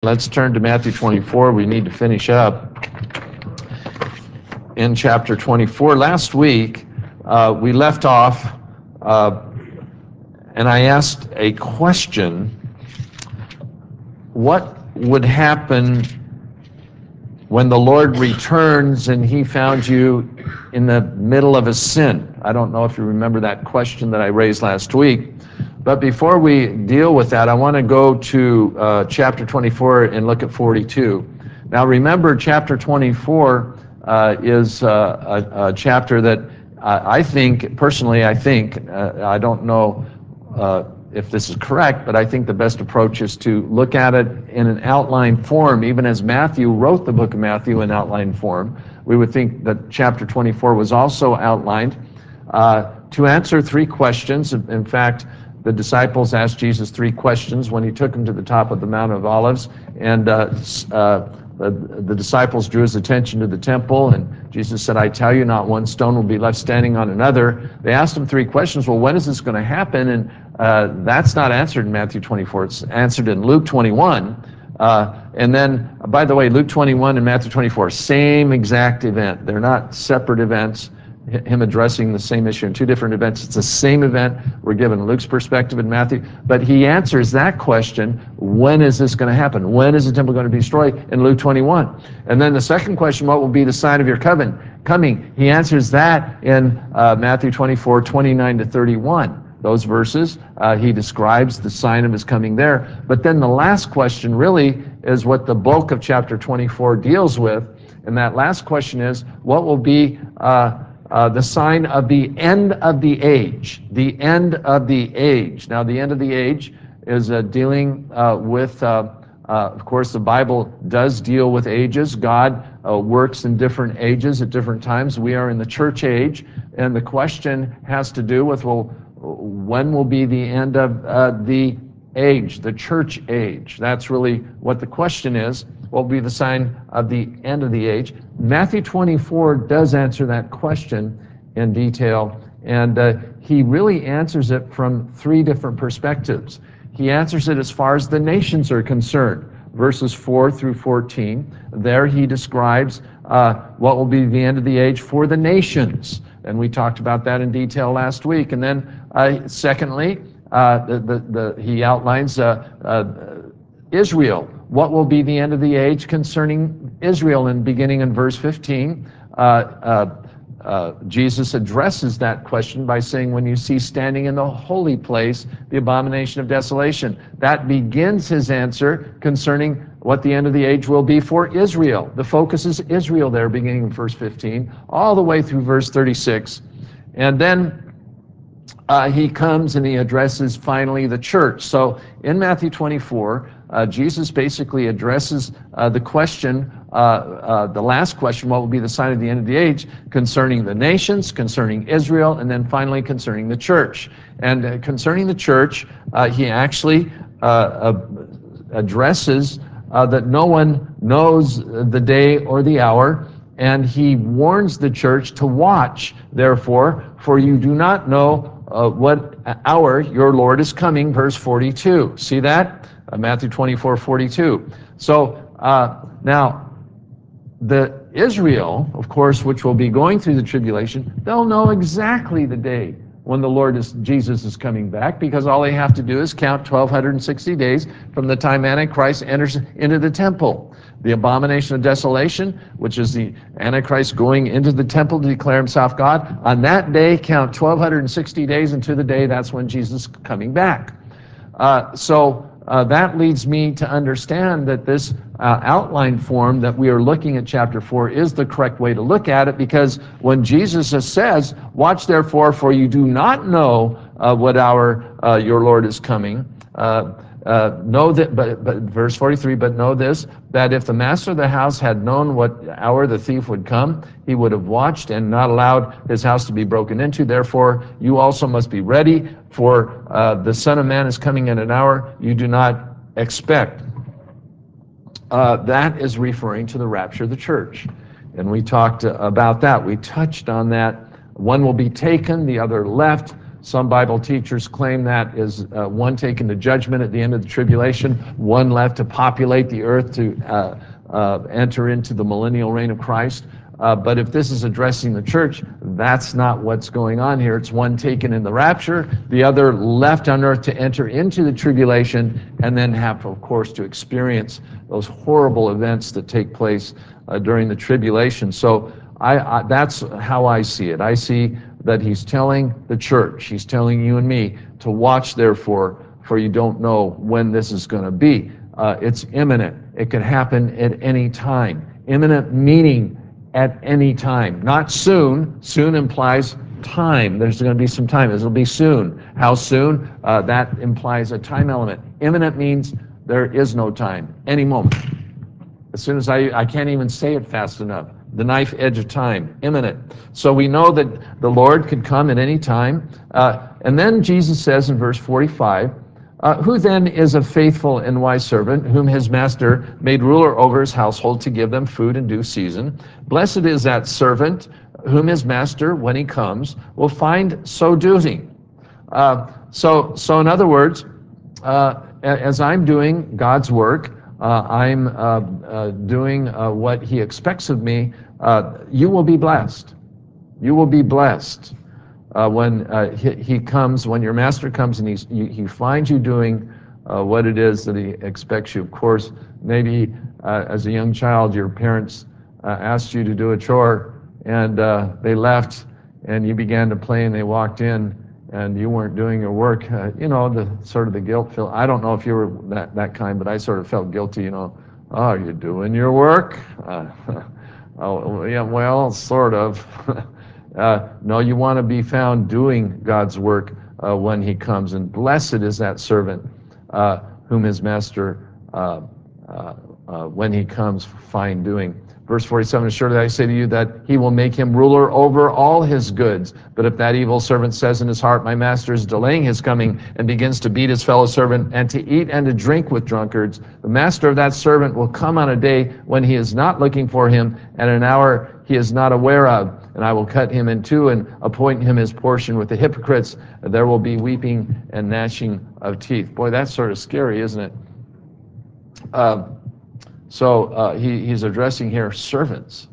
Let's turn to Matthew 24. We need to finish up in chapter 24. Last week, we left off, and I asked a question: what would happen when the Lord returns and he found you in the middle of a sin? I don't know if you remember that question that I raised last week. But before we deal with that, I want to go to chapter 24 and look at 42. Now remember, chapter 24 is a chapter that I think, personally, I don't know if this is correct, but I think the best approach is to look at it in an outline form. Even as Matthew wrote the book of Matthew in outline form, we would think that chapter 24 was also outlined to answer three questions. In fact, the disciples asked Jesus three questions when he took them to the top of the Mount of Olives, and the disciples drew his attention to the temple, and Jesus said, "I tell you, not one stone will be left standing on another." They asked him three questions. Well, when is this going to happen? And that's not answered in Matthew 24. It's answered in Luke 21. And then, by the way, Luke 21 and Matthew 24, same exact event. They're not separate events. Him addressing the same issue in two different events. It's the same event. We're given Luke's perspective in Matthew, but he answers that question: when is this going to happen? When is the temple going to be destroyed? In Luke 21. And then the second question: what will be the sign of your coming? He answers that in Matthew 24, 29 to 31. Those verses, he describes the sign of his coming there. But then the last question really is what the bulk of chapter 24 deals with. And that last question is, what will be the sign of the end of the age? The end of the age. Now, the end of the age is dealing with, of course, the Bible does deal with ages. God works in different ages at different times. We are in the church age, and the question has to do with, well, when will be the end of the age, the church age? That's really what the question is. What will be the sign of the end of the age? Matthew 24 does answer that question in detail, and he really answers it from three different perspectives. He answers it as far as the nations are concerned. Verses 4 through 14, there he describes what will be the end of the age for the nations, and we talked about that in detail last week. And then secondly, he outlines Israel. What will be the end of the age concerning Israel? And beginning in verse 15, Jesus addresses that question by saying, when you see standing in the holy place the abomination of desolation. That begins his answer concerning what the end of the age will be for Israel. The focus is Israel there, beginning in verse 15, all the way through verse 36. And then he comes and he addresses finally the church. So in Matthew 24, Jesus basically addresses the question, the last question: what will be the sign of the end of the age, concerning the nations, concerning Israel, and then finally concerning the church. And concerning the church, he actually addresses that no one knows the day or the hour, and he warns the church to watch, therefore, for you do not know what hour your Lord is coming, verse 42. See that? Matthew 24, 42. So now, the Israel, of course, which will be going through the tribulation, they'll know exactly the day when the Lord Jesus is coming back, because all they have to do is count 1,260 days from the time Antichrist enters into the temple. The abomination of desolation, which is the Antichrist going into the temple to declare himself God, on that day count 1,260 days into the day that's when Jesus is coming back. So that leads me to understand that this outline form that we are looking at chapter 4 is the correct way to look at it, because when Jesus says, watch therefore, for you do not know what hour your Lord is coming, know that, but verse 43, but know this, that if the master of the house had known what hour the thief would come, he would have watched and not allowed his house to be broken into. Therefore, you also must be ready, for the Son of Man is coming in an hour you do not expect. That is referring to the rapture of the church. And we talked about that. We touched on that. One will be taken, the other left. Some Bible teachers claim that is one taken to judgment at the end of the tribulation, one left to populate the earth to enter into the millennial reign of Christ. But if this is addressing the church, that's not what's going on here. It's one taken in the rapture, the other left on earth to enter into the tribulation, and then have, of course, to experience those horrible events that take place during the tribulation. So that's how I see it. I see that he's telling the church, he's telling you and me to watch, therefore, for you don't know when this is going to be. It's imminent. It could happen at any time. Imminent meaning at any time, not soon. Soon implies time. There's going to be some time. It'll be soon. How soon? That implies a time element. Imminent means there is no time, any moment. As soon as I can't even say it fast enough. The knife edge of time, imminent. So we know that the Lord could come at any time. And then Jesus says in verse 45, who then is a faithful and wise servant, whom his master made ruler over his household to give them food in due season? Blessed is that servant whom his master, when he comes, will find so doing. So in other words, as I'm doing God's work, I'm doing what he expects of me, you will be blessed. You will be blessed. When he comes, when your master comes and he finds you doing what it is that he expects you. Of course, maybe as a young child, your parents asked you to do a chore, and they left, and you began to play, and they walked in, and you weren't doing your work. The sort of the guilt feel. I don't know if you were that kind, but I sort of felt guilty. Oh, are you doing your work? Oh, yeah, well, sort of. No, you want to be found doing God's work when he comes. And blessed is that servant whom his master, when he comes, find doing. Verse 47, assuredly I say to you that he will make him ruler over all his goods. But if that evil servant says in his heart, my master is delaying his coming, and begins to beat his fellow servant, and to eat and to drink with drunkards, the master of that servant will come on a day when he is not looking for him, and an hour he is not aware of. And I will cut him in two and appoint him his portion with the hypocrites. There will be weeping and gnashing of teeth. Boy, that's sort of scary, isn't it? So he's addressing here servants.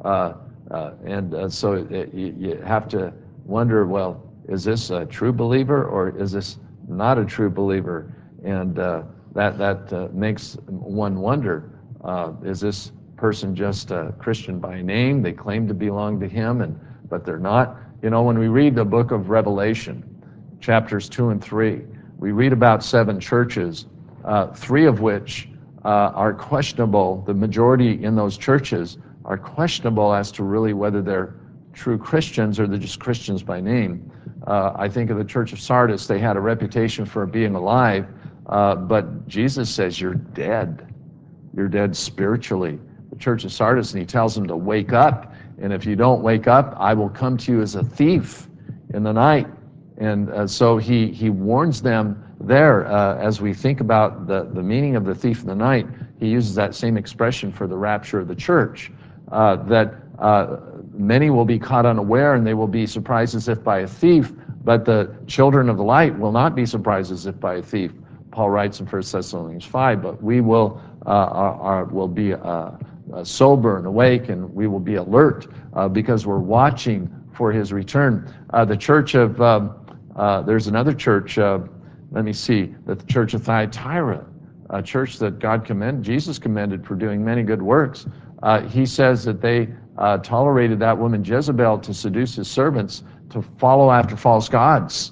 So you have to wonder, well, is this a true believer or is this not a true believer? And that makes one wonder, is this person just a Christian by name? They claim to belong to him, but they're not. When we read the book of Revelation, chapters 2 and 3, we read about 7 churches, 3 of which are questionable. The majority in those churches are questionable as to really whether they're true Christians or they're just Christians by name. I think of the Church of Sardis. They had a reputation for being alive, but Jesus says you're dead. You're dead spiritually. The Church of Sardis, and he tells them to wake up, and if you don't wake up, I will come to you as a thief in the night. And so he warns them there. As we think about the meaning of the thief in the night, he uses that same expression for the rapture of the church, that many will be caught unaware and they will be surprised as if by a thief, but the children of the light will not be surprised as if by a thief. Paul writes in 1 Thessalonians 5, but we will be sober and awake, and we will be alert because we're watching for his return. The church of, there's another church, let me see, the church of Thyatira, a church that Jesus commended for doing many good works. He says that they tolerated that woman Jezebel to seduce his servants to follow after false gods.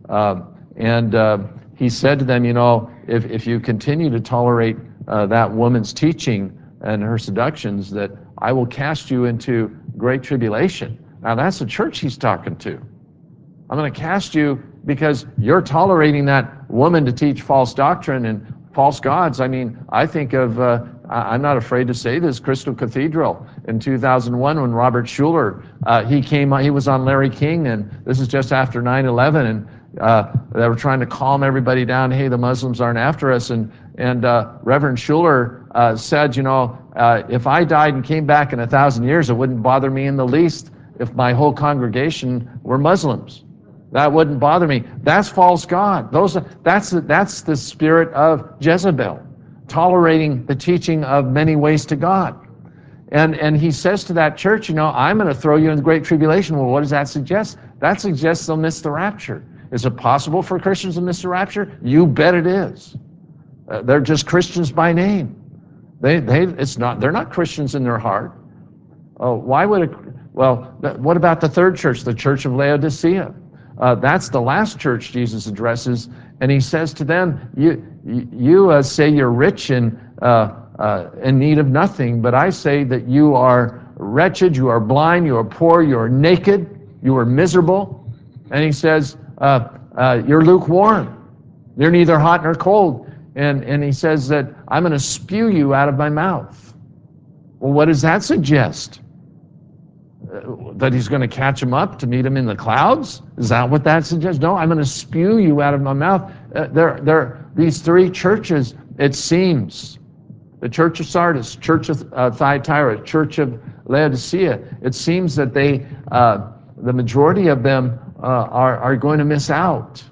He said to them, if you continue to tolerate that woman's teaching and her seductions, that I will cast you into great tribulation. Now that's the church he's talking to. I'm going to cast you because you're tolerating that woman to teach false doctrine and false gods. I mean, I think of, I'm not afraid to say this, Crystal Cathedral in 2001 when Robert Schuller, he was on Larry King, and this is just after 9/11, and they were trying to calm everybody down. Hey, the Muslims aren't after us. And Reverend Schuller said, if I died and came back in 1,000 years, it wouldn't bother me in the least if my whole congregation were Muslims. That wouldn't bother me. That's false God. That's the spirit of Jezebel, tolerating the teaching of many ways to God. And he says to that church, I'm going to throw you in the Great Tribulation. Well, what does that suggest? That suggests they'll miss the rapture. Is it possible for Christians to miss the rapture? You bet it is. They're just Christians by name. They're not Christians in their heart. Oh, why would it? Well, what about the third church, the church of Laodicea? That's the last church Jesus addresses, and he says to them, you say you're rich and in need of nothing, but I say that you are wretched, you are blind, you are poor, you are naked, you are miserable. And he says, you're lukewarm. You're neither hot nor cold. And he says that I'm going to spew you out of my mouth. Well, what does that suggest? That he's going to catch him up to meet him in the clouds? Is that what that suggests? No, I'm going to spew you out of my mouth. These three churches, it seems, the church of Sardis, church of Thyatira, church of Laodicea, it seems that the majority of them are going to miss out.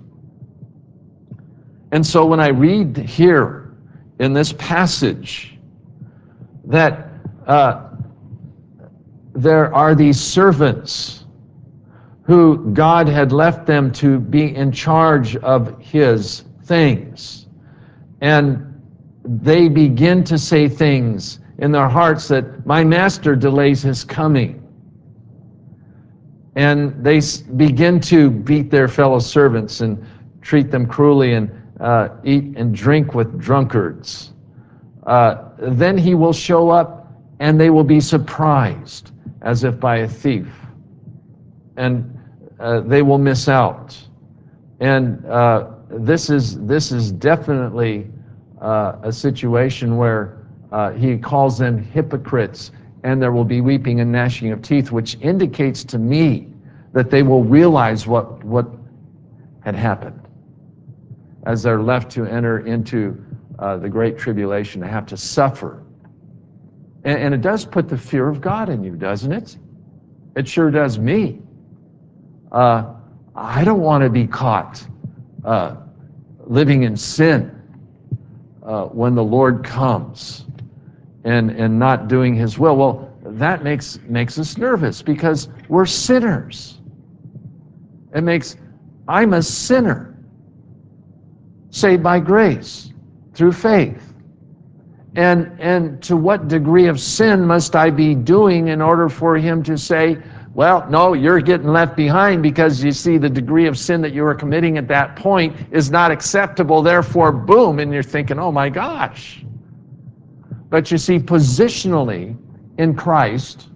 And so when I read here in this passage that there are these servants who God had left them to be in charge of his things, and they begin to say things in their hearts that my master delays his coming, and they begin to beat their fellow servants and treat them cruelly and eat and drink with drunkards, then he will show up and they will be surprised as if by a thief, and they will miss out. And this is definitely a situation where he calls them hypocrites, and there will be weeping and gnashing of teeth, which indicates to me that they will realize what had happened as they're left to enter into the Great Tribulation, to have to suffer. And it does put the fear of God in you, doesn't it? It sure does me. I don't want to be caught living in sin when the Lord comes and not doing his will. Well, that makes us nervous because we're sinners. I'm a sinner, saved by grace through faith. And to what degree of sin must I be doing in order for him to say, well, no, you're getting left behind because you see the degree of sin that you were committing at that point is not acceptable, therefore, boom, and you're thinking, oh my gosh. But you see, positionally in Christ,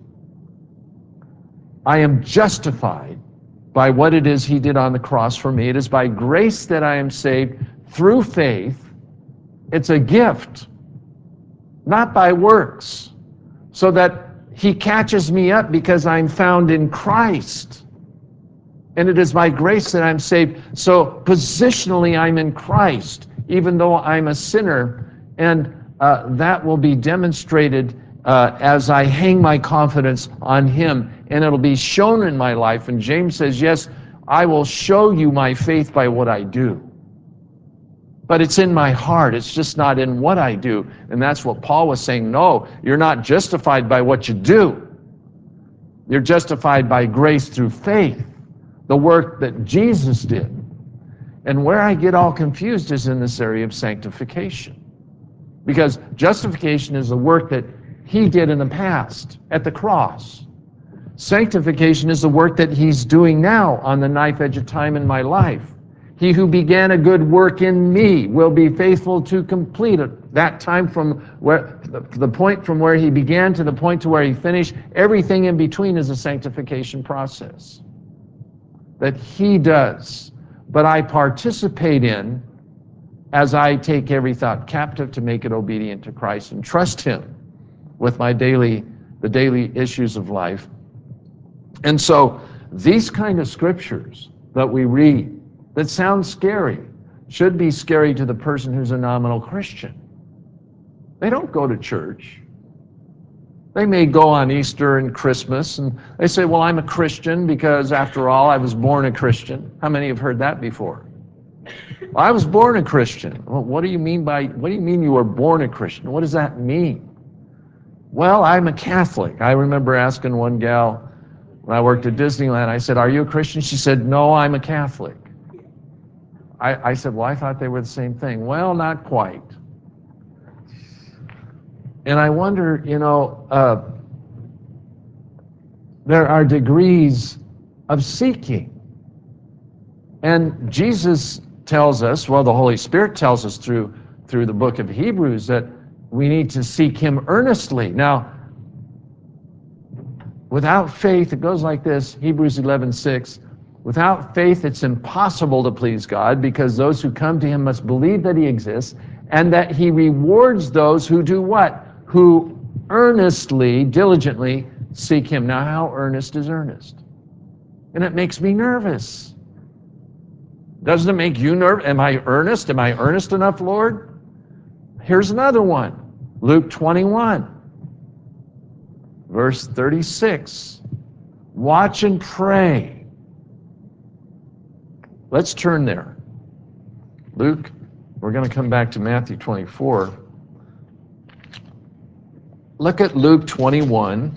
I am justified by what it is he did on the cross for me. It is by grace that I am saved through faith. It's a gift, not by works, so that he catches me up because I'm found in Christ. And it is by grace that I'm saved. So positionally, I'm in Christ, even though I'm a sinner. And that will be demonstrated as I hang my confidence on him. And it'll be shown in my life. And James says, yes, I will show you my faith by what I do. But it's in my heart. It's just not in what I do. And that's what Paul was saying. No, you're not justified by what you do. You're justified by grace through faith, the work that Jesus did. And where I get all confused is in this area of sanctification. Because justification is the work that he did in the past at the cross. Sanctification is the work that he's doing now on the knife edge of time in my life. He who began a good work in me will be faithful to complete it. That time from where the point from where he began to the point to where he finished, everything in between is a sanctification process that he does, but I participate in as I take every thought captive to make it obedient to Christ and trust him with the daily issues of life. And so these kind of scriptures that we read that sound scary should be scary to the person who's a nominal Christian. They don't go to church. They may go on Easter and Christmas and they say, well, I'm a Christian because after all, I was born a Christian. How many have heard that before? Well, I was born a Christian. Well, what do you mean you were born a Christian? What does that mean? Well, I'm a Catholic. I remember asking one gal when I worked at Disneyland, I said, are you a Christian? She said, no, I'm a Catholic. I said, well, I thought they were the same thing. Well, not quite. And I wonder, there are degrees of seeking. And Jesus tells us, well, the Holy Spirit tells us through the book of Hebrews that we need to seek him earnestly. Now, without faith, it goes like this, Hebrews 11:6, without faith it's impossible to please God, because those who come to him must believe that he exists and that he rewards those who do what? Who earnestly, diligently seek him. Now, how earnest is earnest? And it makes me nervous. Doesn't it make you nervous? Am I earnest? Am I earnest enough, Lord? Here's another one. Luke 21, verse 36. Watch and pray. Let's turn there. Luke, we're going to come back to Matthew 24. Look at Luke 21.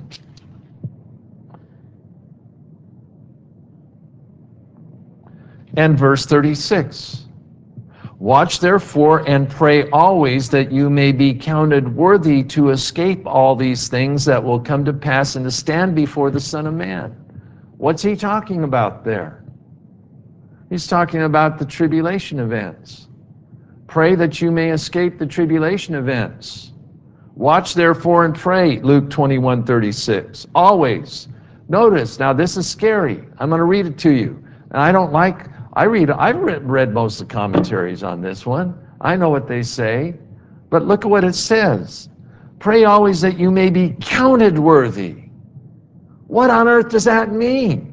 And verse 36. Watch therefore and pray always that you may be counted worthy to escape all these things that will come to pass and to stand before the Son of Man. What's he talking about there? He's talking about the tribulation events. Pray that you may escape the tribulation events. Watch therefore and pray, Luke 21:36. Always. Notice, now this is scary. I'm going to read it to you. And I've read most of the commentaries on this one. I know what they say. But look at what it says. Pray always that you may be counted worthy. What on earth does that mean?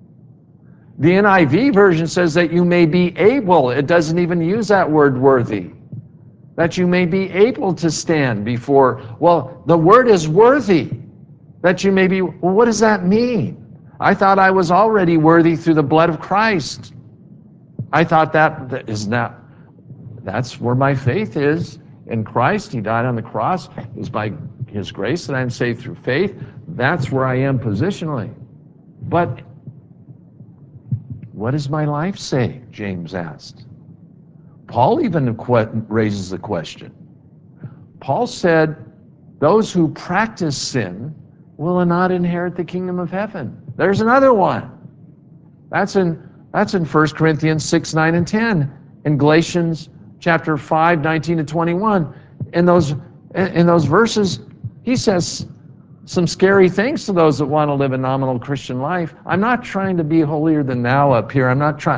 The NIV version says that you may be able. It doesn't even use that word worthy. That you may be able to stand before. Well, the word is worthy. That you may be, well, what does that mean? I thought I was already worthy through the blood of Christ. I thought that is not, that's where my faith is in Christ. He died on the cross. It was by his grace that I'm saved through faith. That's where I am positionally. But what does my life say? James asked. Paul even raises the question. Paul said, those who practice sin will not inherit the kingdom of heaven. There's another one. That's in 1 Corinthians 6, 9, and 10. In Galatians chapter 5, 19 to 21. In those verses, he says some scary things to those that want to live a nominal Christian life. I'm not trying to be holier than thou up here.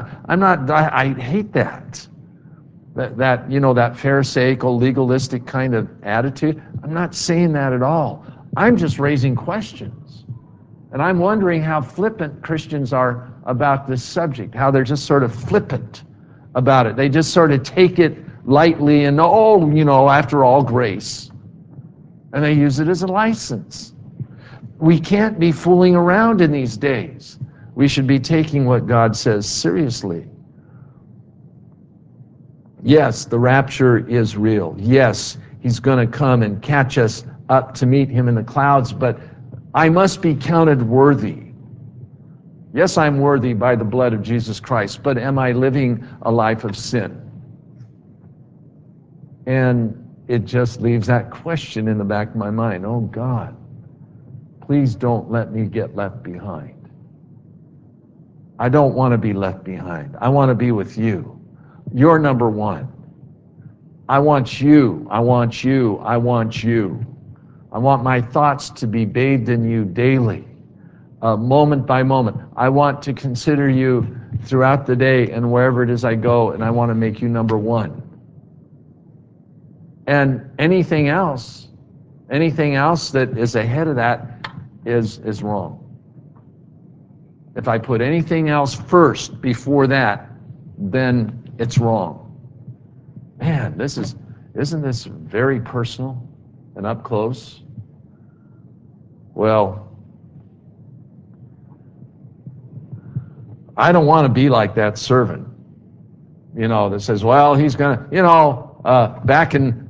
I hate that. That pharisaical, legalistic kind of attitude. I'm not saying that at all. I'm just raising questions. And I'm wondering how flippant Christians are about this subject, how they're just sort of flippant about it. They just sort of take it lightly and, after all, grace. And they use it as a license. We can't be fooling around in these days. We should be taking what God says seriously. Yes, the rapture is real. Yes, he's going to come and catch us up to meet him in the clouds, but I must be counted worthy. Yes, I'm worthy by the blood of Jesus Christ, but am I living a life of sin? And it just leaves that question in the back of my mind. Oh God, please don't let me get left behind. I don't want to be left behind. I want to be with you. You're number one. I want you. I want you. I want you. I want my thoughts to be bathed in you daily, moment by moment. I want to consider you throughout the day and wherever it is I go, and I want to make you number one. And anything else that is ahead of that is wrong. If I put anything else first before that, then it's wrong. Man, isn't this very personal and up close? Well, I don't want to be like that servant, that says, well, he's going to, back in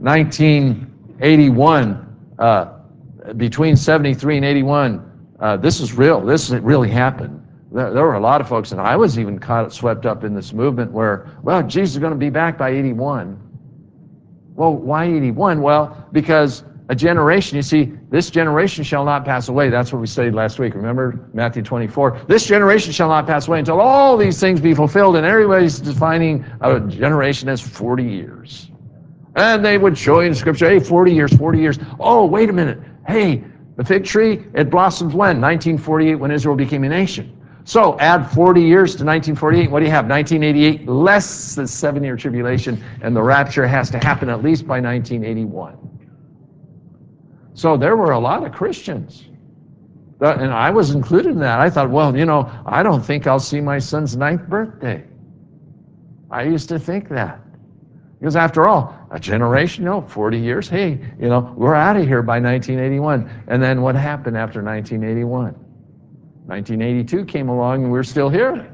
1981, between 73 and 81, this is real. This really happened. There were a lot of folks, and I was even swept up in this movement where, well, Jesus is going to be back by 81. Well, why 81? Well, because a generation, you see, this generation shall not pass away. That's what we studied last week. Remember Matthew 24? This generation shall not pass away until all these things be fulfilled, and everybody's defining a generation as 40 years. And they would show you in Scripture, hey, 40 years, 40 years. Oh, wait a minute. Hey, the fig tree, it blossomed when? 1948, when Israel became a nation. So add 40 years to 1948. What do you have? 1988, less than 7-year tribulation, and the rapture has to happen at least by 1981. So there were a lot of Christians, and I was included in that. I thought, well, I don't think I'll see my son's 9th birthday. I used to think that. Because after all, a generation, 40 years, hey, we're out of here by 1981. And then what happened after 1981? 1982 came along and we're still here.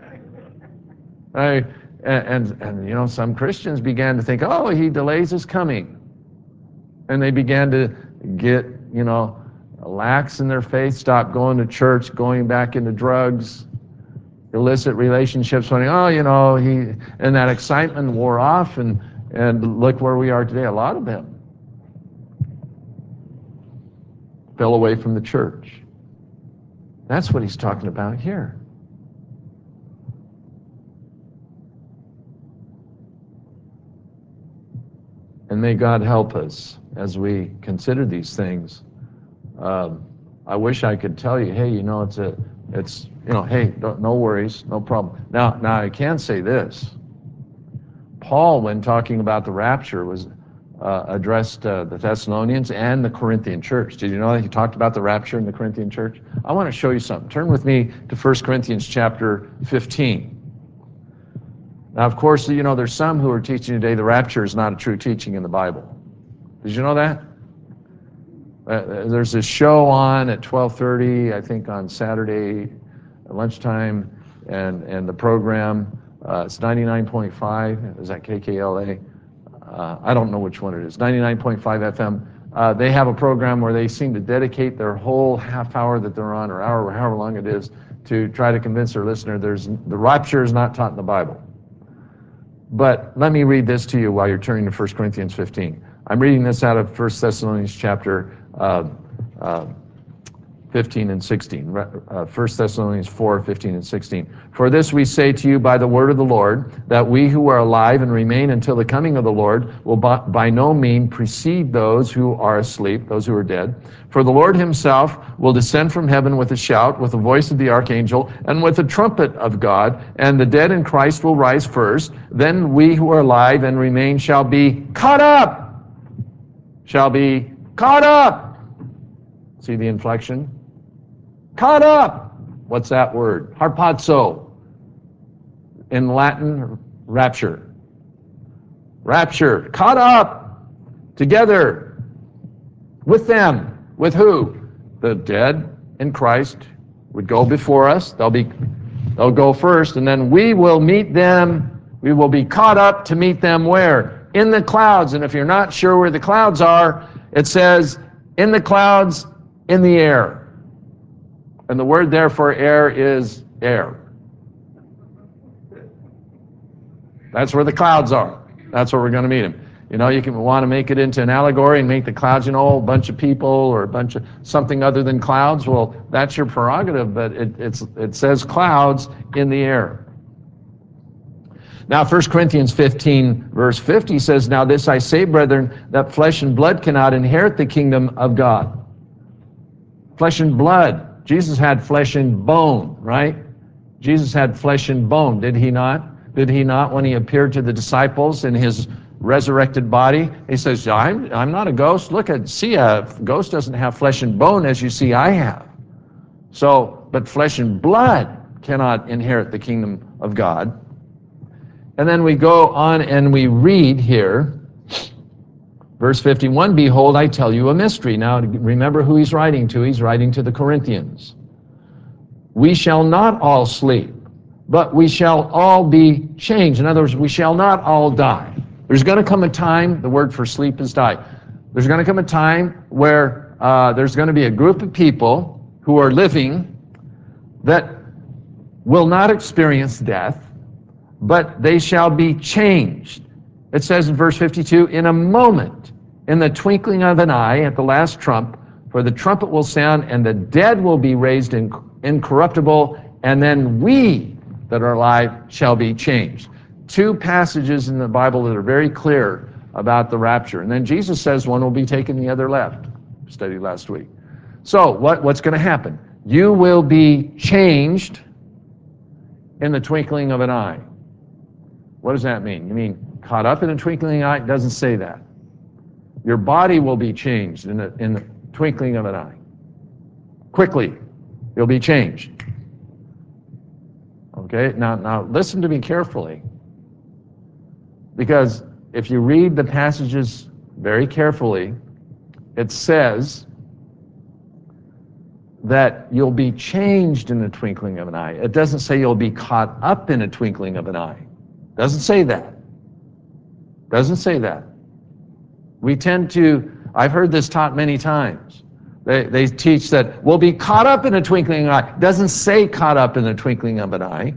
And some Christians began to think, oh, he delays his coming. And they began to get, lax in their faith, stop going to church, going back into drugs, illicit relationships, and that excitement wore off, and look where we are today. A lot of them fell away from the church. That's what he's talking about here. And may God help us as we consider these things. I wish I could tell you, hey, hey, no worries, no problem. Now I can say this. Paul, when talking about the rapture, was addressed the Thessalonians and the Corinthian church. Did you know that he talked about the rapture in the Corinthian church? I want to show you something. Turn with me to 1 Corinthians chapter 15. Now, of course, there's some who are teaching today the rapture is not a true teaching in the Bible. Did you know that? There's this show on at 12:30, I think on Saturday at lunchtime, and the program, it's 99.5, is that KKLA? I don't know which one it is, 99.5 FM. They have a program where they seem to dedicate their whole half hour that they're on, or hour, or however long it is, to try to convince their listener the rapture is not taught in the Bible. But let me read this to you while you're turning to 1 Corinthians 15. I'm reading this out of 1 Thessalonians chapter 15 and 16. 1 Thessalonians 4, 15 and 16. For this we say to you by the word of the Lord, that we who are alive and remain until the coming of the Lord will by no means precede those who are asleep, those who are dead. For the Lord himself will descend from heaven with a shout, with the voice of the archangel, and with the trumpet of God, and the dead in Christ will rise first. Then we who are alive and remain shall be caught up. Shall be caught up. See the inflection? Caught up. What's that word? Harpazo. In Latin, rapture. Rapture. Caught up. Together. With them. With who? The dead in Christ would go before us. They'll go first, and then we will meet them. We will be caught up to meet them where? In the clouds. And if you're not sure where the clouds are, it says in the clouds, in the air. And the word there for air is air. That's where the clouds are. That's where we're going to meet him. You can want to make it into an allegory and make the clouds, a bunch of people or a bunch of something other than clouds. Well, that's your prerogative, but it says clouds in the air. Now, 1 Corinthians 15, verse 50 says, now this I say, brethren, that flesh and blood cannot inherit the kingdom of God. Flesh and blood. Jesus had flesh and bone, right? Jesus had flesh and bone, did he not? Did he not, when he appeared to the disciples in his resurrected body? He says, I'm not a ghost. See, a ghost doesn't have flesh and bone as you see I have. So, but flesh and blood cannot inherit the kingdom of God. And then we go on and we read here Verse 51, behold, I tell you a mystery. Now remember who he's writing to. He's writing to the Corinthians. We shall not all sleep, but we shall all be changed. In other words, we shall not all die. There's going to come a time, the word for sleep is die. There's going to come a time where there's going to be a group of people who are living that will not experience death, but they shall be changed. It says in verse 52, in a moment, in the twinkling of an eye, at the last trump, for the trumpet will sound, and the dead will be raised incorruptible, and then we that are alive shall be changed. Two passages in the Bible that are very clear about the rapture. And then Jesus says one will be taken, the other left. Studied last week. So what's going to happen? You will be changed in the twinkling of an eye. What does that mean? You mean caught up in a twinkling eye? It doesn't say that. Your body will be changed in the twinkling of an eye. Quickly, you'll be changed. Okay, now listen to me carefully. Because if you read the passages very carefully, it says that you'll be changed in the twinkling of an eye. It doesn't say you'll be caught up in a twinkling of an eye. It doesn't say that. It doesn't say that. We tend to, I've heard this taught many times. They teach that we'll be caught up in a twinkling of an eye. It doesn't say caught up in the twinkling of an eye.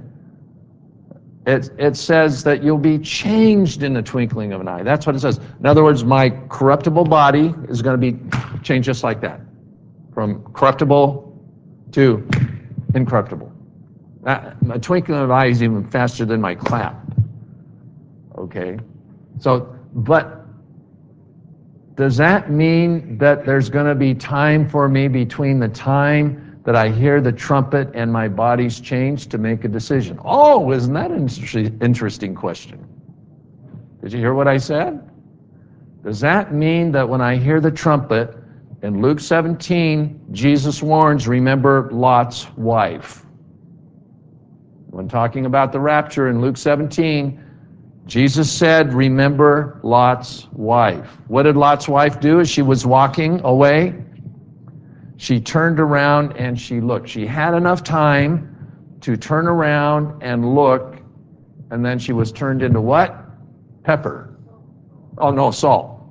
It says that you'll be changed in the twinkling of an eye. That's what it says. In other words, my corruptible body is going to be changed just like that. From corruptible to incorruptible. A twinkling of an eye is even faster than my clap. Okay? So, but does that mean that there's going to be time for me between the time that I hear the trumpet and my body's changed to make a decision? Oh, isn't that an interesting question? Did you hear what I said? Does that mean that when I hear the trumpet, in Luke 17, Jesus warns, remember Lot's wife. When talking about the rapture in Luke 17, Jesus said, remember Lot's wife. What did Lot's wife do as she was walking away? She turned around and she looked. She had enough time to turn around and look, and then she was turned into what? Pepper. Oh no, salt.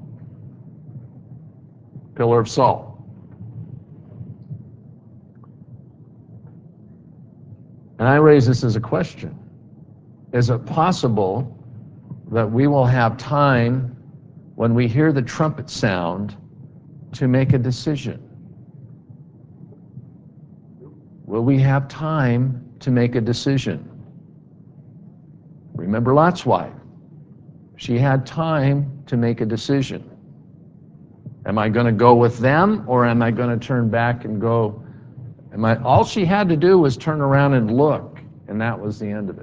Pillar of salt. And I raise this as a question. Is it possible that we will have time when we hear the trumpet sound to make a decision? Will we have time to make a decision? Remember Lot's wife. She had time to make a decision. Am I going to go with them, or am I going to turn back and go? All she had to do was turn around and look, and that was the end of it.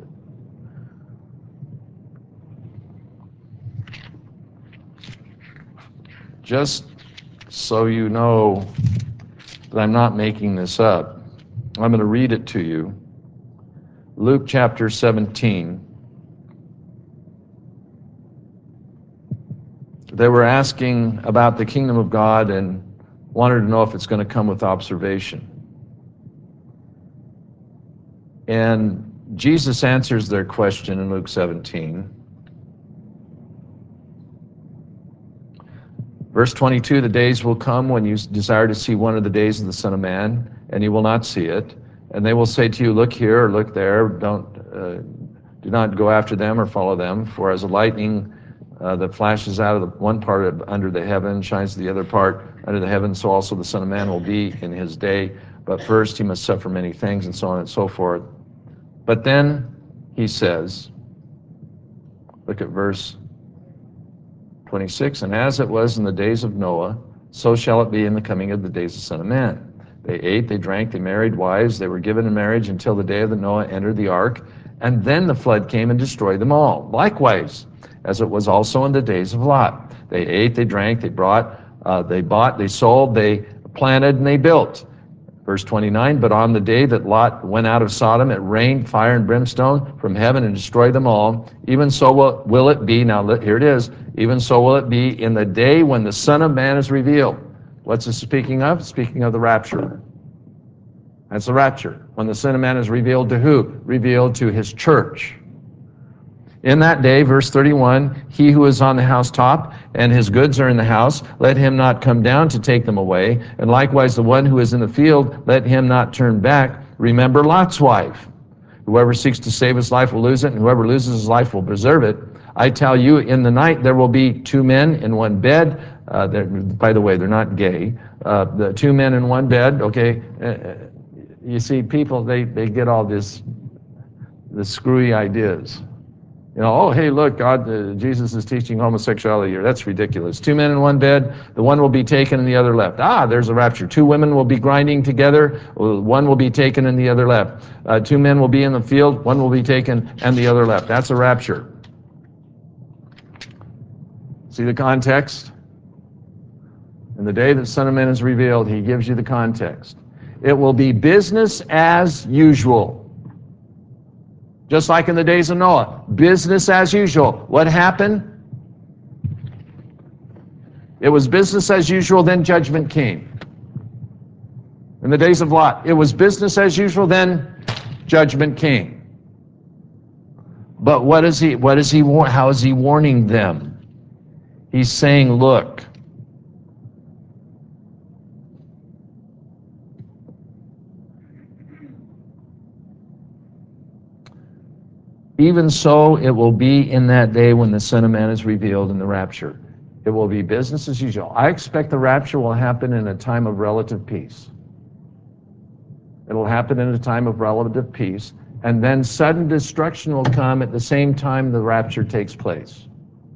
Just so you know that I'm not making this up, I'm going to read it to you. Luke chapter 17. They were asking about the kingdom of God and wanted to know if it's going to come with observation. And Jesus answers their question in Luke 17. Verse 22, the days will come when you desire to see one of the days of the Son of Man, and you will not see it. And they will say to you, look here or look there. Do not go after them or follow them. For as a lightning that flashes out of the one part under the heaven, shines to the other part under the heaven, so also the Son of Man will be in his day. But first he must suffer many things, and so on and so forth. But then he says, look at verse 26, and as it was in the days of Noah, so shall it be in the coming of the days of the Son of Man. They ate, they drank, they married wives, they were given in marriage until the day of the Noah entered the ark, and then the flood came and destroyed them all. Likewise, as it was also in the days of Lot. They ate, they drank, they bought, they sold, they planted, and they built. Verse 29, but on the day that Lot went out of Sodom, it rained fire and brimstone from heaven and destroyed them all. Even so will it be, now here it is, even so will it be in the day when the Son of Man is revealed. What's this speaking of? Speaking of the rapture. That's the rapture. When the Son of Man is revealed to who? Revealed to his church. In that day, verse 31, he who is on the housetop and his goods are in the house, let him not come down to take them away. And likewise the one who is in the field, let him not turn back. Remember Lot's wife. Whoever seeks to save his life will lose it, and whoever loses his life will preserve it. I tell you, in the night there will be two men in one bed. By the way, they're not gay. The two men in one bed, okay? You see, people, they get all the screwy ideas. You know, oh, hey, look, Jesus is teaching homosexuality here. That's ridiculous. Two men in one bed, the one will be taken and the other left. There's a rapture. Two women will be grinding together, one will be taken and the other left. Two men will be in the field, one will be taken and the other left. That's a rapture. See the context? In the day that the Son of Man is revealed, he gives you the context. It will be business as usual. Just like in the days of Noah, business as usual. What happened? It was business as usual, then judgment came. In the days of Lot, it was business as usual, then judgment came. But how is he warning them? He's saying, look, even so, it will be in that day when the Son of Man is revealed in the rapture. It will be business as usual. I expect the rapture will happen in a time of relative peace. It'll happen in a time of relative peace, and then sudden destruction will come at the same time the rapture takes place.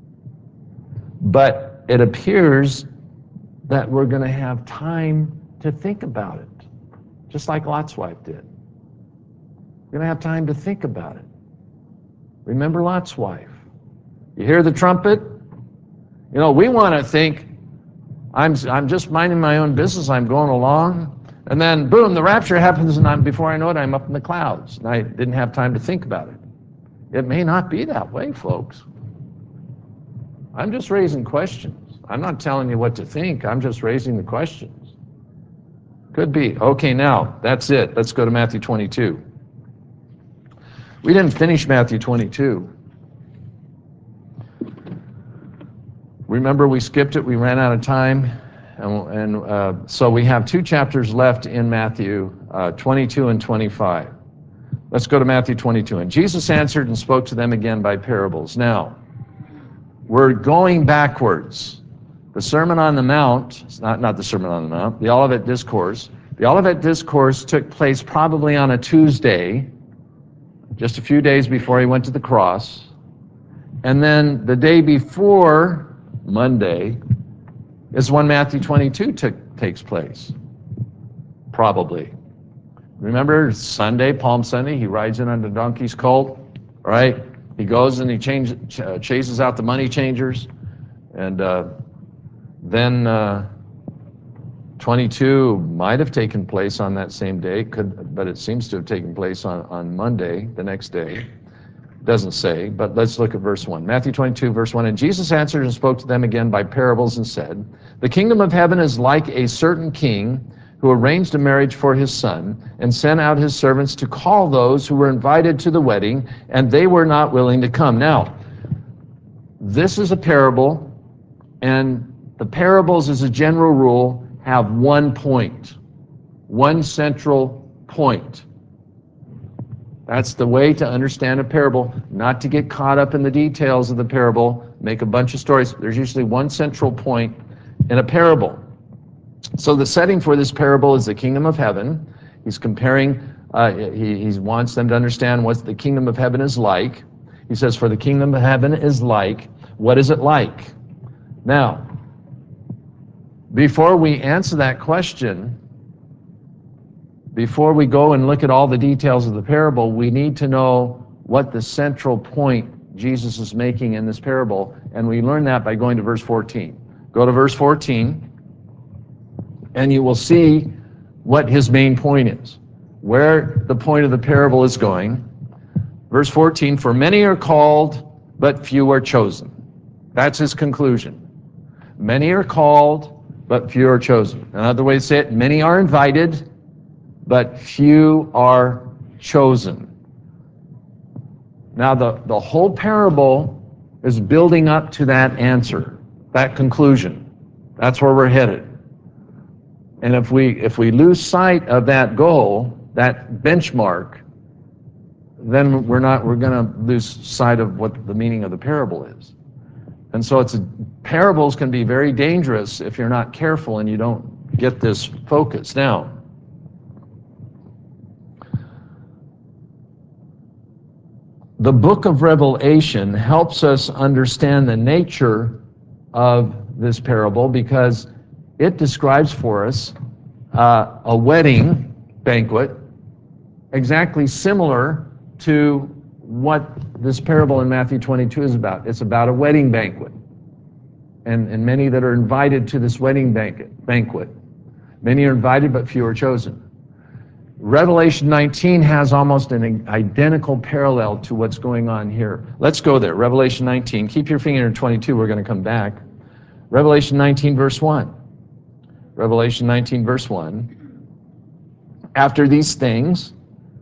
But it appears that we're going to have time to think about it, just like Lot's wife did. We're going to have time to think about it. Remember Lot's wife. You hear the trumpet? You know, we want to think, I'm just minding my own business, I'm going along, and then boom, the rapture happens, and before I know it, I'm up in the clouds, and I didn't have time to think about it. It may not be that way, folks. I'm just raising questions. I'm not telling you what to think, I'm just raising the questions. Could be. Okay, now, that's it. Let's go to Matthew 22. We didn't finish Matthew 22. Remember, we skipped it. We ran out of time. So we have 2 chapters left in Matthew 22 and 25. Let's go to Matthew 22. And Jesus answered and spoke to them again by parables. Now, we're going backwards. The Sermon on the Mount, not the Sermon on the Mount, the Olivet Discourse. The Olivet Discourse took place probably on a Tuesday, just a few days before he went to the cross. And then the day before, Monday, is when Matthew 22 takes place. Probably. Remember Sunday, Palm Sunday, he rides in on the donkey's colt, right? He goes and he chases out the money changers. And then 22 might have taken place on that same day, but it seems to have taken place on Monday, the next day. Doesn't say, but let's look at verse 1. Matthew 22, verse 1. And Jesus answered and spoke to them again by parables and said, the kingdom of heaven is like a certain king who arranged a marriage for his son and sent out his servants to call those who were invited to the wedding, and they were not willing to come. Now, this is a parable, and the parables, as a general rule, have one point, one central point. That's the way to understand a parable, not to get caught up in the details of the parable, make a bunch of stories. There's usually one central point in a parable. So the setting for this parable is the kingdom of heaven. He's comparing, he wants them to understand what the kingdom of heaven is like. He says, for the kingdom of heaven is like, what is it like? Now, before we answer that question, before we go and look at all the details of the parable, we need to know what the central point Jesus is making in this parable, and we learn that by going to verse 14. Go to verse 14, and you will see what his main point is, where the point of the parable is going. Verse 14, for many are called, but few are chosen. That's his conclusion. Many are called, but few are chosen. Another way to say it, many are invited, but few are chosen. Now, the whole parable is building up to that answer, that conclusion. That's where we're headed. And if we lose sight of that goal, that benchmark, then we're going to lose sight of what the meaning of the parable is. And so parables can be very dangerous if you're not careful and you don't get this focus. Now, the book of Revelation helps us understand the nature of this parable because it describes for us a wedding banquet exactly similar to what this parable in Matthew 22 is about. It's about a wedding banquet. And many that are invited to this wedding banquet. Many are invited, but few are chosen. Revelation 19 has almost an identical parallel to what's going on here. Let's go there. Revelation 19. Keep your finger in 22. We're going to come back. Revelation 19, verse 1. Revelation 19, verse 1. After these things,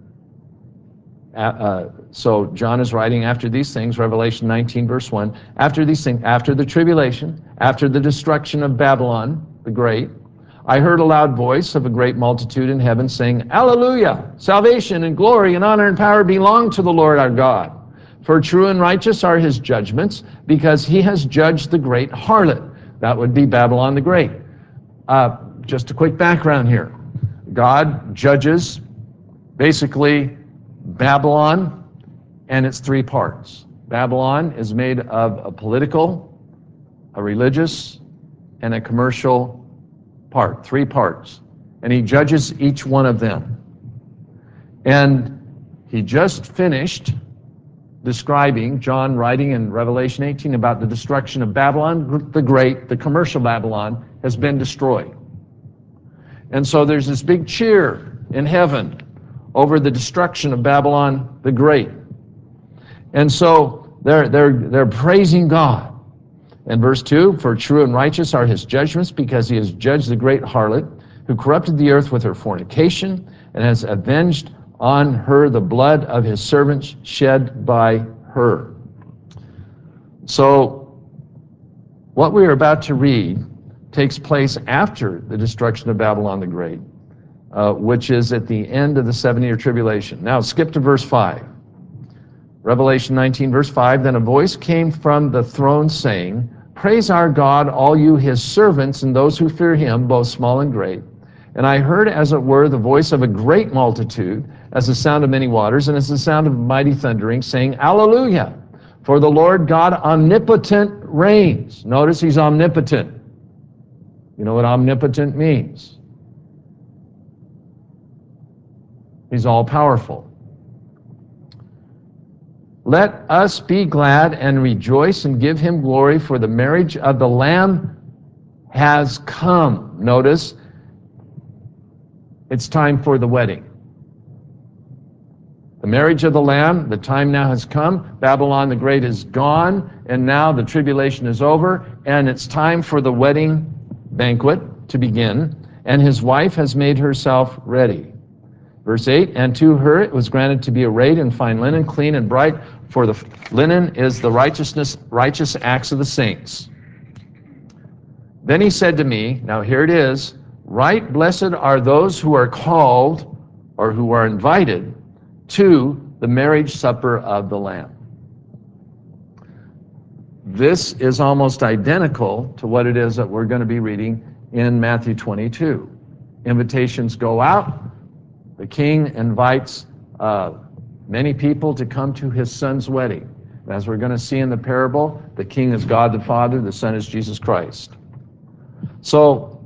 so John is writing after these things, Revelation 19, verse 1. After these things, after the tribulation, after the destruction of Babylon the Great, I heard a loud voice of a great multitude in heaven saying, Alleluia! Salvation and glory and honor and power belong to the Lord our God. For true and righteous are his judgments, because he has judged the great harlot. That would be Babylon the Great. Just a quick background here. God judges basically Babylon and its three parts. Babylon is made of a political, a religious, and a commercial part, three parts. And he judges each one of them. And he just finished describing, John writing in Revelation 18 about the destruction of Babylon the Great, the commercial Babylon, has been destroyed. And so there's this big cheer in heaven over the destruction of Babylon the Great. And so they're praising God. And verse 2, for true and righteous are his judgments, because he has judged the great harlot, who corrupted the earth with her fornication, and has avenged on her the blood of his servants shed by her. So what we are about to read takes place after the destruction of Babylon the Great, which is at the end of the 7-year tribulation. Now skip to verse 5. Revelation 19, verse 5, then a voice came from the throne saying, Praise our God, all you his servants and those who fear him, both small and great. And I heard, as it were, the voice of a great multitude, as the sound of many waters, and as the sound of mighty thundering, saying, Alleluia! For the Lord God omnipotent reigns. Notice he's omnipotent. You know what omnipotent means? He's all-powerful. Let us be glad and rejoice and give him glory, for the marriage of the Lamb has come. Notice, it's time for the wedding. The marriage of the Lamb, the time now has come. Babylon the Great is gone, and now the tribulation is over, and it's time for the wedding banquet to begin, and his wife has made herself ready. Verse 8, and to her it was granted to be arrayed in fine linen, clean and bright, for the linen is the righteous acts of the saints. Then he said to me, now here it is, right blessed are those who are called, or who are invited, to the marriage supper of the Lamb. This is almost identical to what it is that we're going to be reading in Matthew 22. Invitations go out. The king invites many people to come to his son's wedding. As we're going to see in the parable, the king is God the Father, the Son is Jesus Christ. So,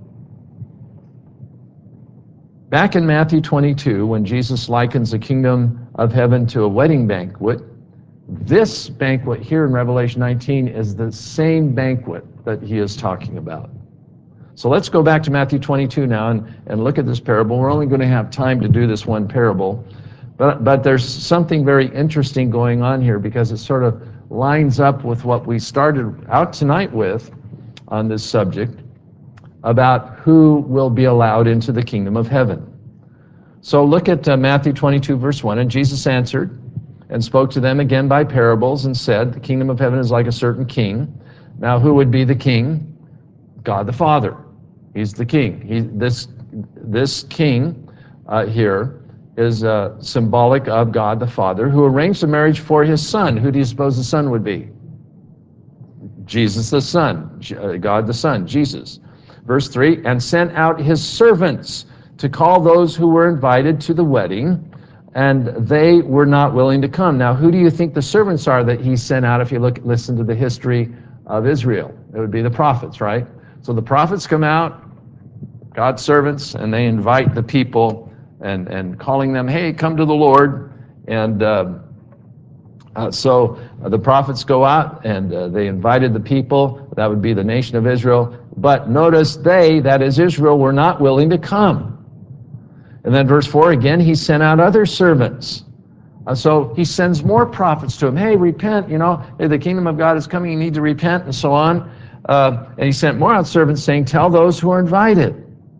back in Matthew 22, when Jesus likens the kingdom of heaven to a wedding banquet, this banquet here in Revelation 19 is the same banquet that he is talking about. So let's go back to Matthew 22 now and look at this parable. We're only going to have time to do this one parable. But there's something very interesting going on here because it sort of lines up with what we started out tonight with on this subject about who will be allowed into the kingdom of heaven. So look at Matthew 22, verse 1. And Jesus answered and spoke to them again by parables and said, the kingdom of heaven is like a certain king. Now who would be the king? God the Father. He's the king. This king here is symbolic of God the Father, who arranged a marriage for his son. Who do you suppose the son would be? Jesus the Son, God the Son, Jesus. Verse 3, and sent out his servants to call those who were invited to the wedding, and they were not willing to come. Now, who do you think the servants are that he sent out if you listen to the history of Israel? It would be the prophets, right? So the prophets come out, God's servants, and they invite the people and calling them, hey, come to the Lord. And so the prophets go out and they invited the people. That would be the nation of Israel. But notice they, that is Israel, were not willing to come. And then verse 4, again, he sent out other servants. So he sends more prophets to him. Hey, repent, hey, the kingdom of God is coming, you need to repent, and so on. And he sent more out servants saying, tell those who are invited.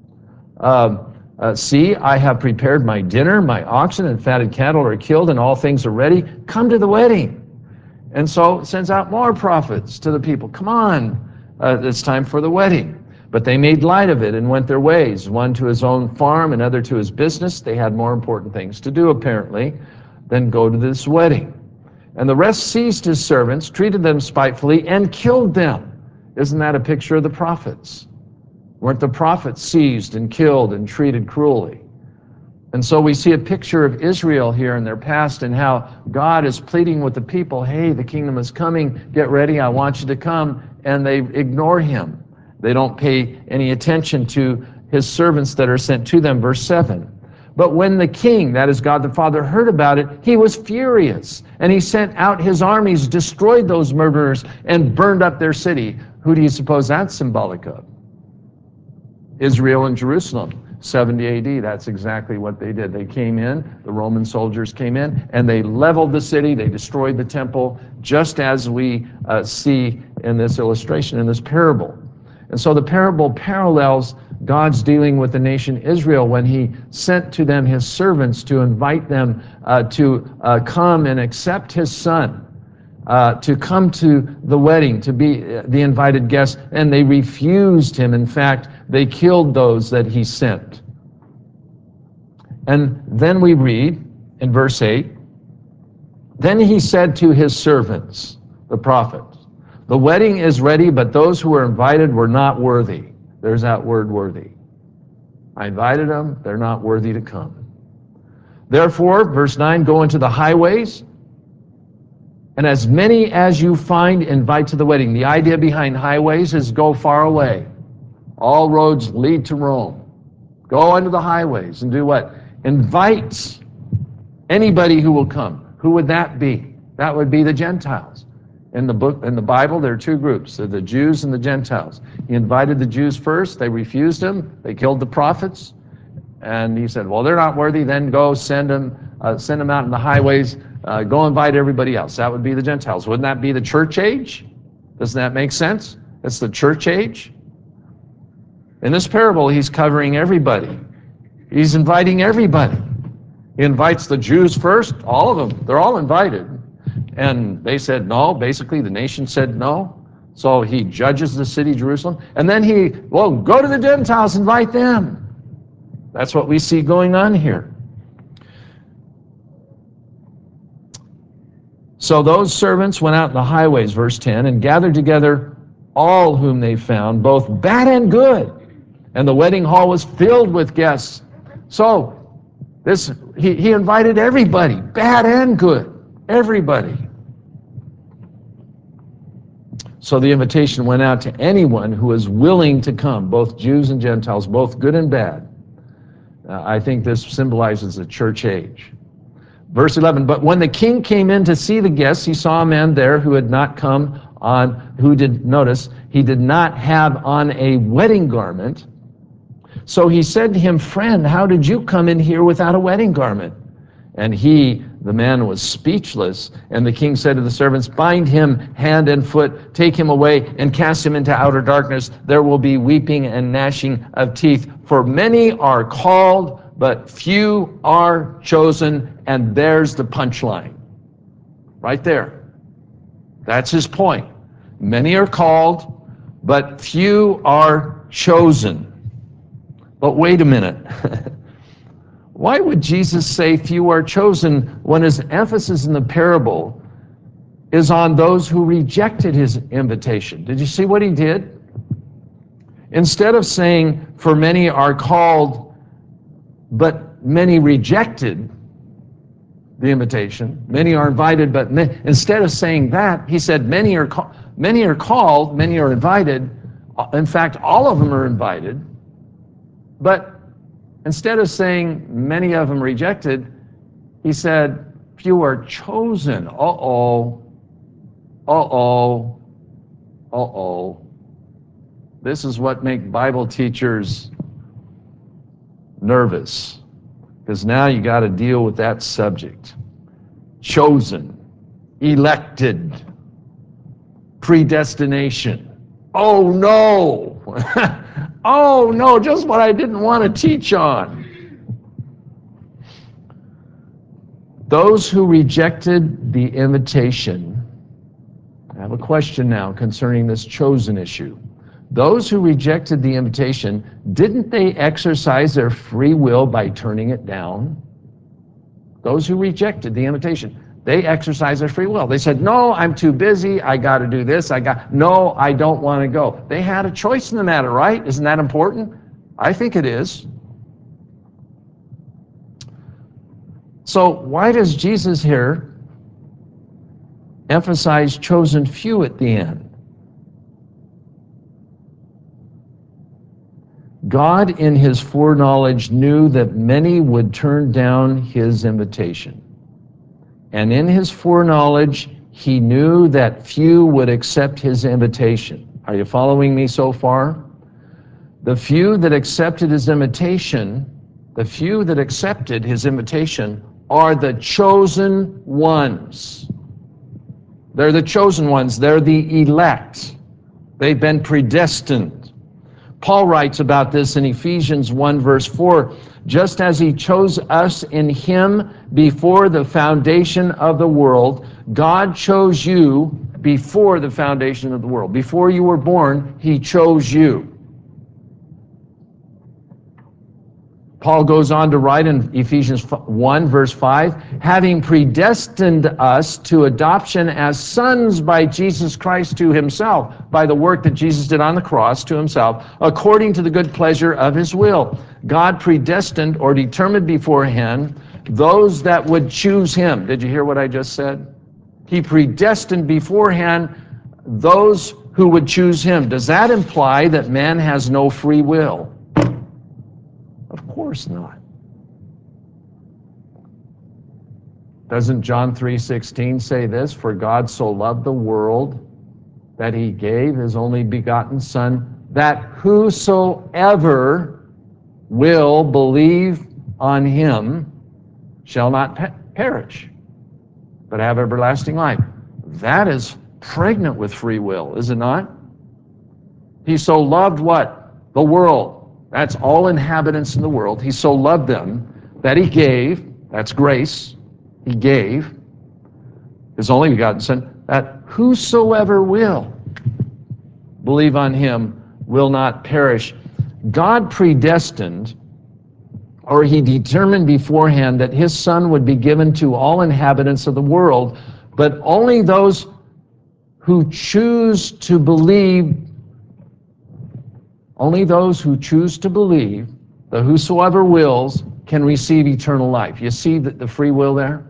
See, I have prepared my dinner, my oxen and fatted cattle are killed, and all things are ready. Come to the wedding. And so it sends out more prophets to the people. Come on, it's time for the wedding. But they made light of it and went their ways, one to his own farm, another to his business. They had more important things to do, apparently, than go to this wedding. And the rest seized his servants, treated them spitefully, and killed them. Isn't that a picture of the prophets? Weren't the prophets seized and killed and treated cruelly? And so we see a picture of Israel here in their past and how God is pleading with the people, hey, the kingdom is coming, get ready, I want you to come. And they ignore him. They don't pay any attention to his servants that are sent to them. Verse 7. But when the king, that is God the Father, heard about it, he was furious. And he sent out his armies, destroyed those murderers, and burned up their city. Who do you suppose that's symbolic of? Israel and Jerusalem. 70 AD, that's exactly what they did. They came in, the Roman soldiers came in, and they leveled the city, they destroyed the temple, just as we see in this illustration, in this parable. And so the parable parallels God's dealing with the nation Israel when he sent to them his servants to invite them to come and accept his son, to come to the wedding, to be the invited guest, and they refused him. In fact, they killed those that he sent. And then we read in verse 8, then he said to his servants, the prophets, the wedding is ready, but those who were invited were not worthy. There's that word, worthy. I invited them, they're not worthy to come. Therefore, verse 9, go into the highways, and as many as you find, invite to the wedding. The idea behind highways is go far away. All roads lead to Rome. Go into the highways and do what? Invite anybody who will come. Who would that be? That would be the Gentiles. In the Bible, there are two groups, the Jews and the Gentiles. He invited the Jews first. They refused him. They killed the prophets. And he said, well, they're not worthy. Then go send them out in the highways. Go invite everybody else. That would be the Gentiles. Wouldn't that be the church age? Doesn't that make sense? It's the church age. In this parable, he's covering everybody. He's inviting everybody. He invites the Jews first, all of them. They're all invited. And they said no. Basically, the nation said no. So he judges the city, Jerusalem. And then go to the Gentiles, invite them. That's what we see going on here. So those servants went out in the highways, verse 10, and gathered together all whom they found, both bad and good. And the wedding hall was filled with guests. So he invited everybody, bad and good, everybody. So the invitation went out to anyone who was willing to come, both Jews and Gentiles, both good and bad. I think this symbolizes the church age. Verse 11, but when the king came in to see the guests, he saw a man there who had not come notice, he did not have on a wedding garment. So he said to him, "Friend, how did you come in here without a wedding garment?" And the man was speechless. And the king said to the servants, "Bind him hand and foot, take him away, and cast him into outer darkness. There will be weeping and gnashing of teeth. For many are called, but few are chosen." And there's the punchline. Right there. That's his point. Many are called, but few are chosen. But wait a minute. Why would Jesus say few are chosen when his emphasis in the parable is on those who rejected his invitation? Did you see what he did? Instead of saying, "For many are called, but many rejected the invitation," many are invited, but instead of saying that, he said, many are called, many are invited. In fact, all of them are invited. But instead of saying many of them rejected, he said, few are chosen. This is what makes Bible teachers nervous, because now you got to deal with that subject. Chosen, elected, predestination. Oh no! Oh no, just what I didn't want to teach on. Those who rejected the invitation, I have a question now concerning this chosen issue. Those who rejected the invitation, didn't they exercise their free will by turning it down? Those who rejected the invitation, they exercised their free will. They said, "No, I'm too busy. I got to do this. No, I don't want to go." They had a choice in the matter, right? Isn't that important? I think it is. So why does Jesus here emphasize chosen few at the end? God, in his foreknowledge, knew that many would turn down his invitation. And in his foreknowledge, he knew that few would accept his invitation. Are you following me so far? The few that accepted his invitation, are the chosen ones. They're the chosen ones. They're the elect. They've been predestined. Paul writes about this in Ephesians 1, verse 4, "Just as he chose us in him before the foundation of the world, God chose you before the foundation of the world." Before you were born, he chose you. Paul goes on to write in Ephesians 1, verse 5, "Having predestined us to adoption as sons by Jesus Christ to himself," by the work that Jesus did on the cross to himself, "according to the good pleasure of his will." God predestined or determined beforehand those that would choose him. Did you hear what I just said? He predestined beforehand those who would choose him. Does that imply that man has no free will? Of course not. Doesn't John 3:16 say this? "For God so loved the world that he gave his only begotten Son, that whosoever will believe on him shall not perish, but have everlasting life." That is pregnant with free will, is it not? He so loved what? The world. That's all inhabitants in the world. He so loved them that he gave, that's grace, he gave his only begotten Son, that whosoever will believe on him will not perish. God predestined, or he determined beforehand, that his Son would be given to all inhabitants of the world, but only those who choose to believe, the whosoever wills, can receive eternal life. You see the free will there?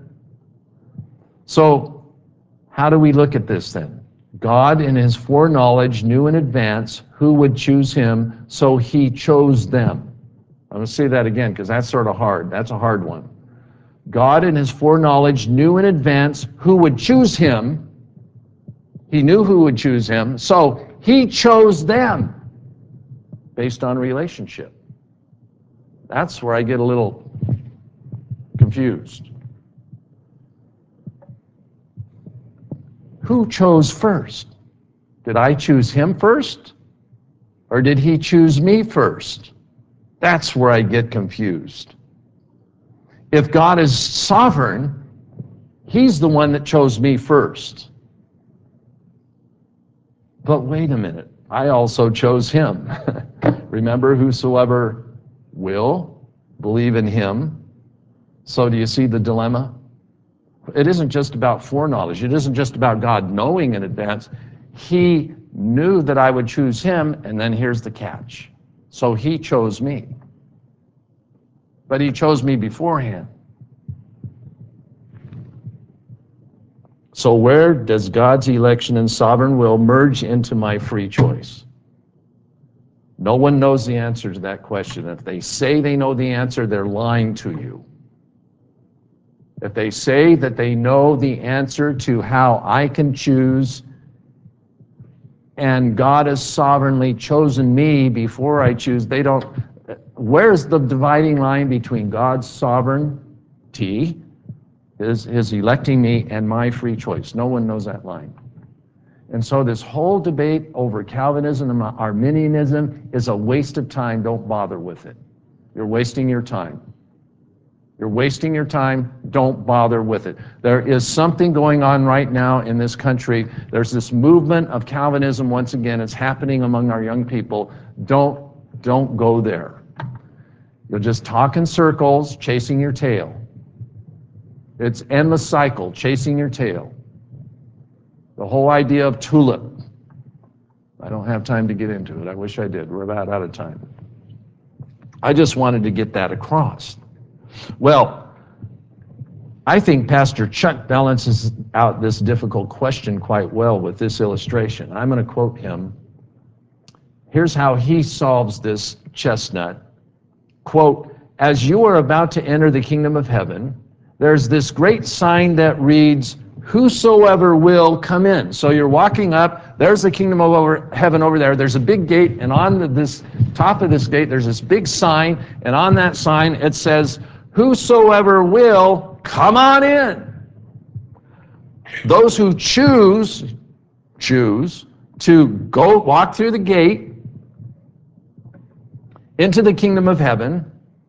So how do we look at this then? God, in his foreknowledge, knew in advance who would choose him, so he chose them. I'm going to say that again because that's sort of hard. That's a hard one. God, in his foreknowledge, knew in advance who would choose him. He knew who would choose him, so he chose them based on relationship. That's where I get a little confused. Who chose first? Did I choose him first? Or did he choose me first? That's where I get confused. If God is sovereign, he's the one that chose me first. But wait a minute, I also chose him. Remember, whosoever will believe in him. So do you see the dilemma? It isn't just about foreknowledge. It isn't just about God knowing in advance. He knew that I would choose him, and then here's the catch. So he chose me. But he chose me beforehand. So where does God's election and sovereign will merge into my free choice? No one knows the answer to that question. If they say they know the answer, they're lying to you. If they say that they know the answer to how I can choose, and God has sovereignly chosen me before I choose, they don't. Where's the dividing line between God's sovereignty, his electing me, and my free choice? No one knows that line. And so this whole debate over Calvinism and Arminianism is a waste of time. Don't bother with it. You're wasting your time. You're wasting your time. Don't bother with it. There is something going on right now in this country. There's this movement of Calvinism once again. It's happening among our young people. Don't go there. You'll just talk in circles, chasing your tail. It's endless cycle, chasing your tail. The whole idea of tulip. I don't have time to get into it. I wish I did. We're about out of time. I just wanted to get that across. Well, I think Pastor Chuck balances out this difficult question quite well with this illustration. I'm going to quote him. Here's how he solves this chestnut. Quote, "As you are about to enter the kingdom of heaven, there's this great sign that reads, 'Whosoever will come in.'" So you're walking up, there's the kingdom of heaven over there. There's a big gate, and on this top of this gate, there's this big sign, and on that sign it says, "Whosoever will, come on in." Those who choose to go walk through the gate into the kingdom of heaven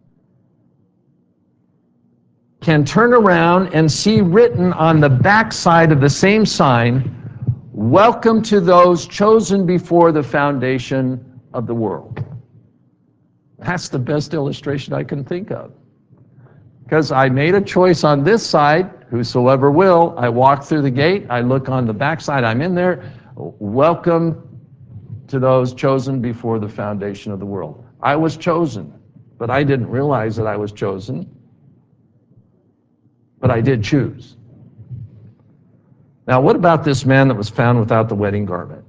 can turn around and see written on the back side of the same sign, "Welcome to those chosen before the foundation of the world." That's the best illustration I can think of. Because I made a choice on this side, whosoever will. I walk through the gate, I look on the back side, I'm in there. Welcome to those chosen before the foundation of the world. I was chosen, but I didn't realize that I was chosen. But I did choose. Now, what about this man that was found without the wedding garment?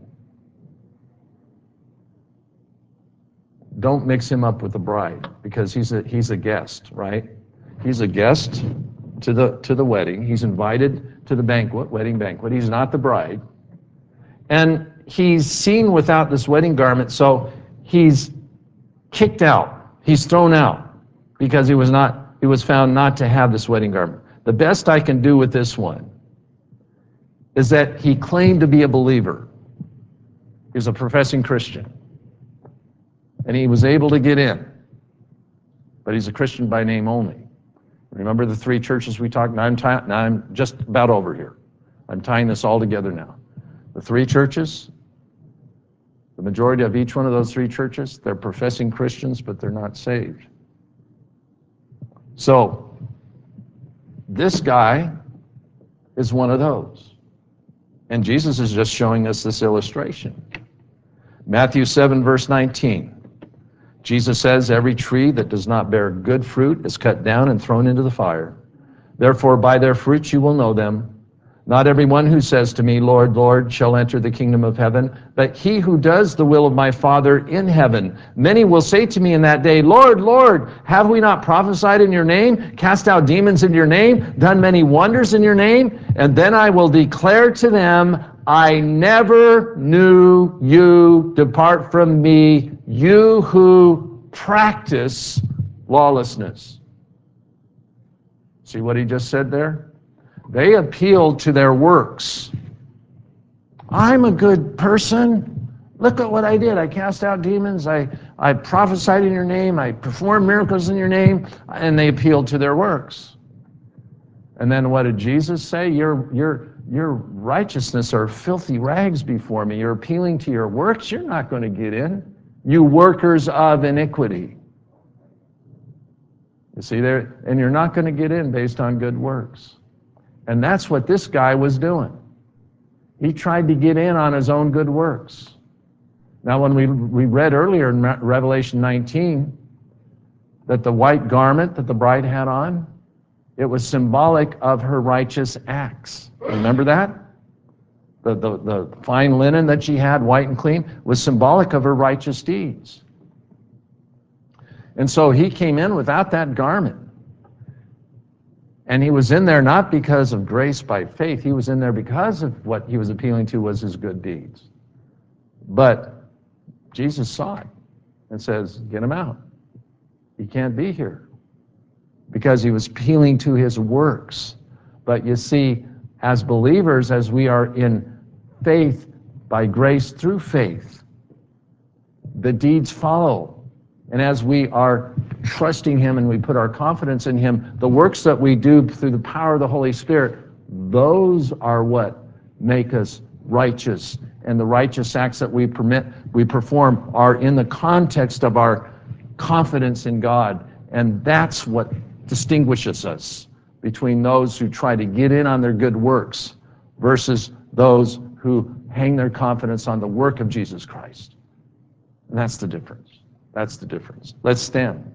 Don't mix him up with the bride, because he's a guest, right? He's a guest to the wedding. He's invited to the wedding banquet. He's not the bride. And he's seen without this wedding garment, so he's kicked out. He's thrown out because he was found not to have this wedding garment. The best I can do with this one is that he claimed to be a believer. He was a professing Christian. And he was able to get in. But he's a Christian by name only. Remember the three churches we talked about? Now I'm just about over here. I'm tying this all together now. The three churches, the majority of each one of those three churches, they're professing Christians, but they're not saved. So, this guy is one of those. And Jesus is just showing us this illustration. Matthew 7, verse 19. Jesus says, "Every tree that does not bear good fruit is cut down and thrown into the fire. Therefore, by their fruits you will know them. Not everyone who says to me, 'Lord, Lord,' shall enter the kingdom of heaven, but he who does the will of my Father in heaven. Many will say to me in that day, 'Lord, Lord, have we not prophesied in your name, cast out demons in your name, done many wonders in your name?' And then I will declare to them, I never knew you. Depart from me, you who practice lawlessness. See what he just said there? They appealed to their works. I'm a good person. Look at what I did. I cast out demons. I prophesied in your name. I performed miracles in your name. And they appealed to their works. And then what did Jesus say? Your righteousness are filthy rags before me. You're appealing to your works. You're not going to get in. You workers of iniquity. You see there? And you're not going to get in based on good works. And that's what this guy was doing. He tried to get in on his own good works. Now, when we read earlier in Revelation 19 that the white garment that the bride had on, it was symbolic of her righteous acts. Remember that? The fine linen that she had, white and clean, was symbolic of her righteous deeds. And so he came in without that garment. And he was in there not because of grace by faith. He was in there because of what he was appealing to was his good deeds. But Jesus saw it and says, get him out. He can't be here. Because he was appealing to his works. But you see, as believers, as we are in faith by grace through faith, the deeds follow. And as we are trusting him and we put our confidence in him, the works that we do through the power of the Holy Spirit, those are what make us righteous. And the righteous acts that we perform are in the context of our confidence in God. And that's what distinguishes us between those who try to get in on their good works versus those who hang their confidence on the work of Jesus Christ. And that's the difference. That's the difference. Let's stand.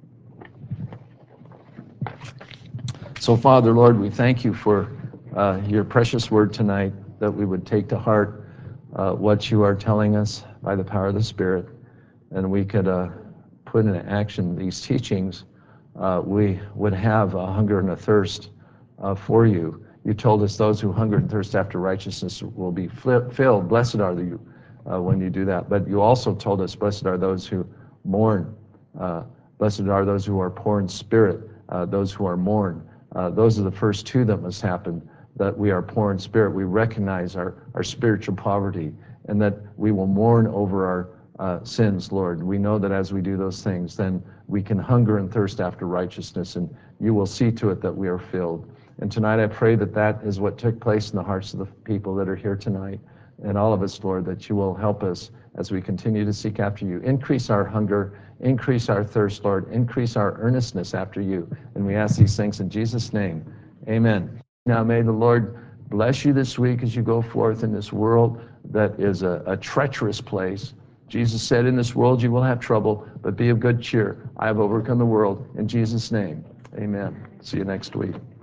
So, Father, Lord, we thank you for your precious word tonight, that we would take to heart what you are telling us by the power of the Spirit, and we could put into action these teachings. We would have a hunger and a thirst for you. You told us those who hunger and thirst after righteousness will be filled. Blessed are you when you do that. But you also told us, blessed are those who mourn. Blessed are those who are poor in spirit, those who are mourn. Those are the first two that must happen, that we are poor in spirit. We recognize our spiritual poverty, and that we will mourn over our sins, Lord. We know that as we do those things, then we can hunger and thirst after righteousness, and you will see to it that we are filled. And tonight I pray that that is what took place in the hearts of the people that are here tonight, and all of us, Lord, that you will help us as we continue to seek after you. Increase our hunger, increase our thirst, Lord, increase our earnestness after you. And we ask these things in Jesus' name. Amen. Now may the Lord bless you this week as you go forth in this world that is a treacherous place. Jesus said, in this world you will have trouble, but be of good cheer. I have overcome the world. In Jesus' name, amen. See you next week.